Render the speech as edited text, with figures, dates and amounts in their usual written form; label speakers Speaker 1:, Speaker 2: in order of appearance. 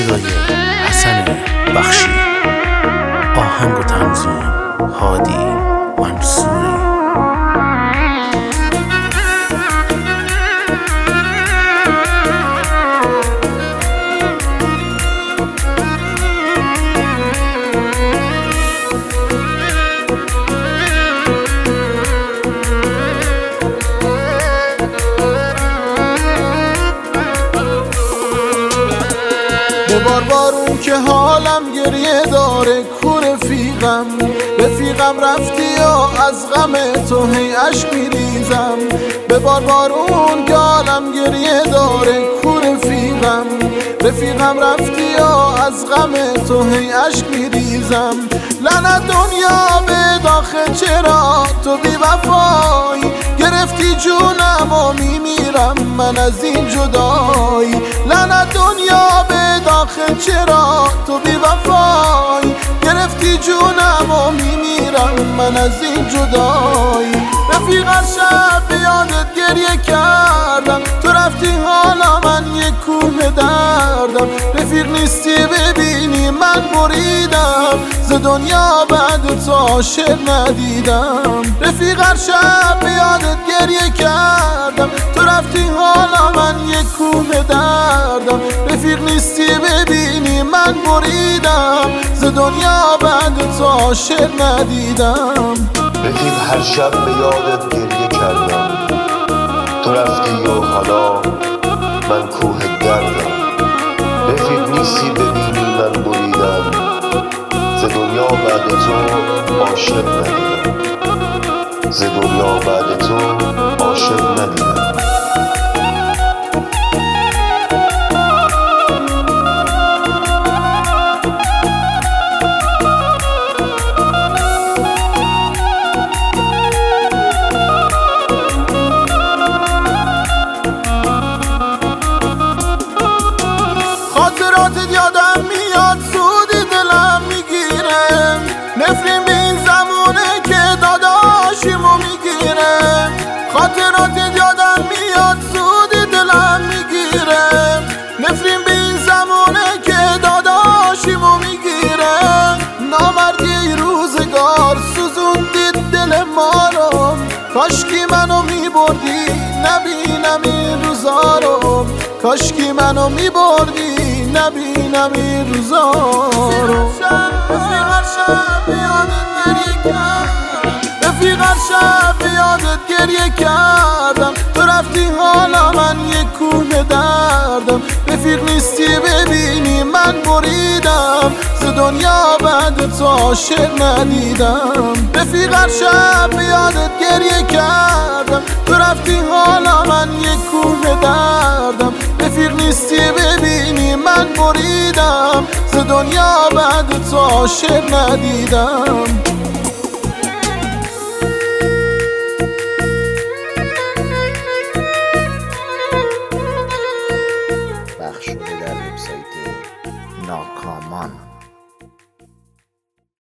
Speaker 1: صدای حسن بخشی، آهنگ و تنظیم هادی منصوری.
Speaker 2: به بارون که حالم گریه داره کو رفیقم رفتی یا از غم تو هی عشق میریزم. به بارون که حالم گریه داره کو رفیقم رفتی یا از غم تو هی عشق میریزم. لعنت دنیا به داخل چرا تو بی وفایی، گرفتی جونم و میمیرم من از این جدایی. لعنت دنیا به داخل چرا تو بی وفایی، گرفتی جونم و میمیرم من از این جدایی. رفیق از شب به یادت گریه کردم، تو رفتی حالا من یک کوه دردم. رفیق نیستی ببینی من بریدم، ز دنیا بعد تو عاشق ندیدم. رفیق هر شب به یادت گریه کردم، تو رفتی حالا من یک کوه دردم. رفیق نیستی ببینی من بریدم، ز دنیا بعد تو عاشق ندیدم.
Speaker 3: رفیق هر شب به یادت گریه کردم، تو رفتی و حالا من کوه دردم. رفیق نیستی ببینی من بریدم، ز دنیا بعد تو عاشق ندیدم. ز دنیا بعد تو عاشق ندیدم.
Speaker 2: خاطراتت یادم میاد سودی دلم میگیره، نفرین به این زمونه که داداشیمو میگیره. خاطراتت یادم میاد سودی دلم میگیره، نفرین به این زمونه که داداشیمو میگیره. نامردی روزگار سوزوندید دل ما رو، کاشکی منو میبردی نبینم این روزا رو. کاشکی منو میبردی نبینم این روزا رو. رفیق هر شب به یادت گریه کردم، رفیق هر شب به یادت گریه کردم. تو رفتی حالا من یک کوه دردم. رفیق نیستی ببینی من بریدم، ز دنیا بعد تو عاشق ندیدم. رفیق هر شب به یادت گریه کردم، تو رفتی حالا من یک کوه دردم. رفیق نیستی ببینی من بریدم، ز دنیا بعد تو عاشق ندیدم.